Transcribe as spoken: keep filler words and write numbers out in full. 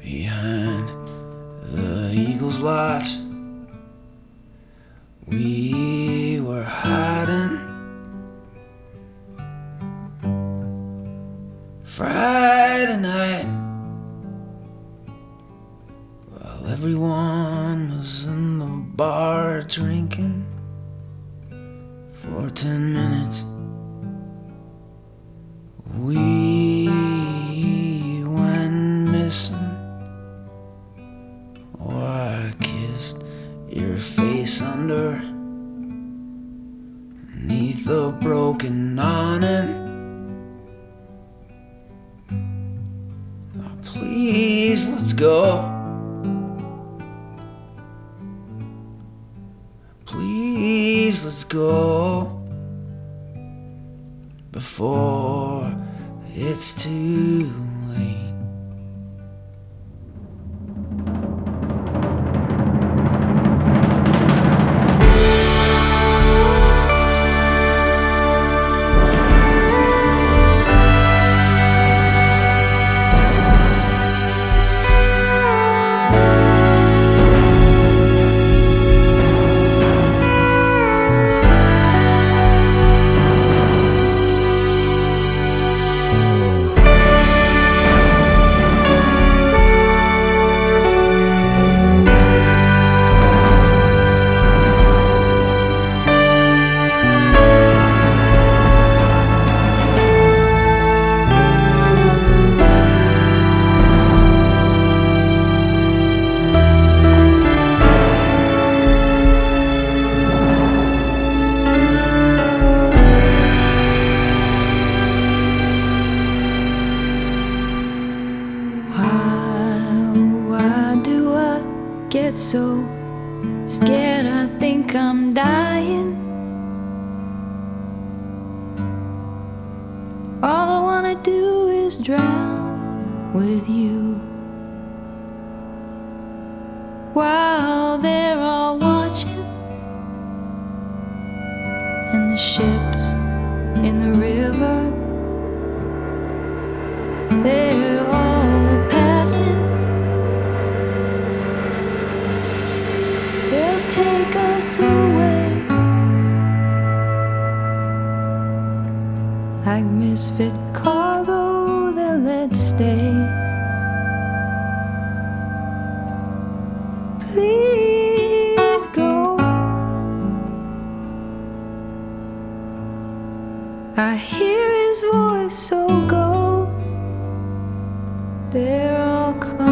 Behind the Eagles lot, we were hiding. Friday night, while everyone was in the bar drinking. For ten minutes we went missing. Or I kissed your face under beneath the broken awning. Oh, please, let's go. Please, let's go before it's too late. Get so scared, I think I'm dying. All I wanna do is drown with you, while they're all watching, and the ships in the river, they're all passing. They'll take us away like misfit cargo they'll let stay. Please go. I hear his voice, so go. They're all coming.